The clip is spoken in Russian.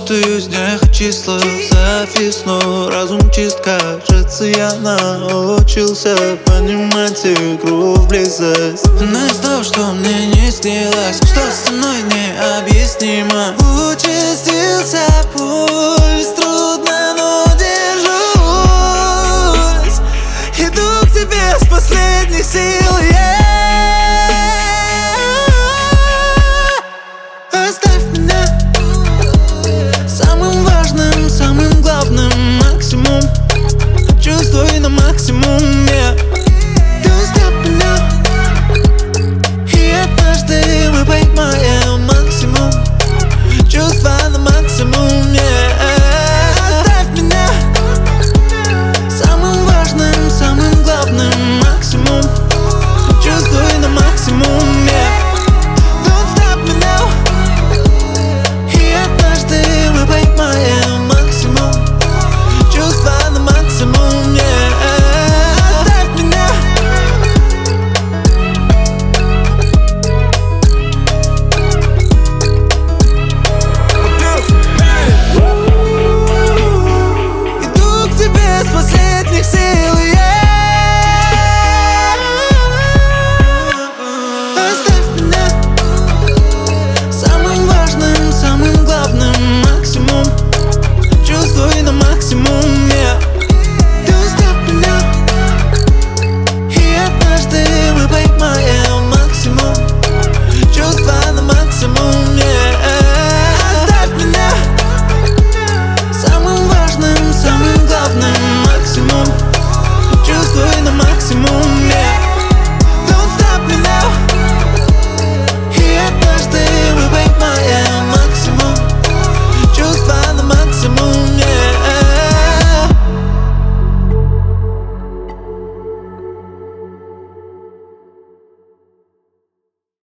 Путаюсь в днях и числах, зависну, разум чист, кажется, я научился понимать игру в близость. Но из того, что мне не снилось, что со мной необъяснимо, участился пульс, трудно, но держусь. Иду к тебе с последних сил, Оставь меня самым важным, самым главным, максимум. Чувствуй на максимуме.